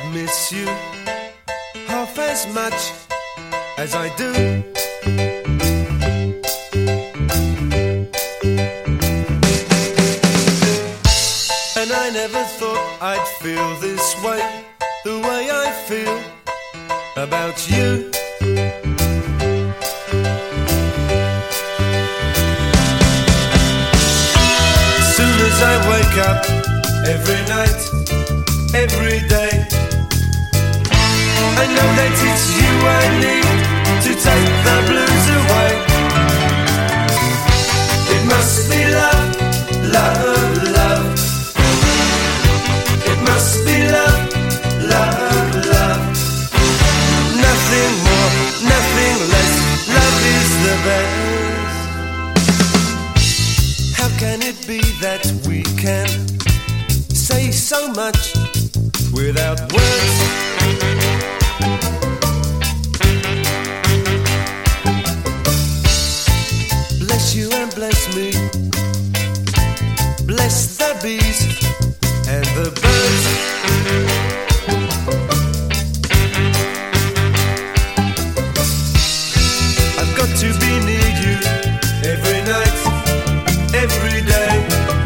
miss you half as much as I do. And I never thought I'd feel this way, the way I feel about you. As soon as I wake up, every night, every day, I know that it's you I need to take the blues away. It must be love, love, love. It must be love, love, love. Nothing more, nothing less. Love is the best. How can it be that we can say so much without words? Bless you and bless me. Bless the bees and the birds. I've got to be near you every night, every day.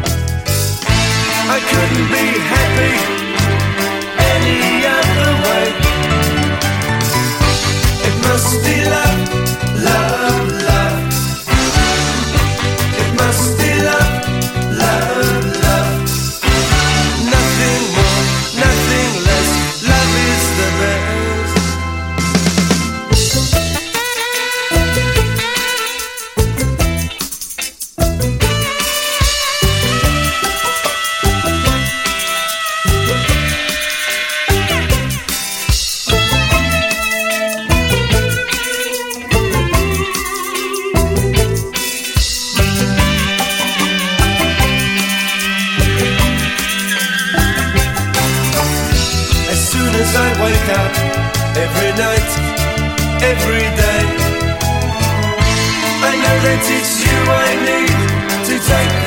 I couldn't be happy any other way. It must be love, love, love. It must be love, love, love. Nothing more, nothing less. Love is the best. I wake up every night, every day, I know that it's you I need to take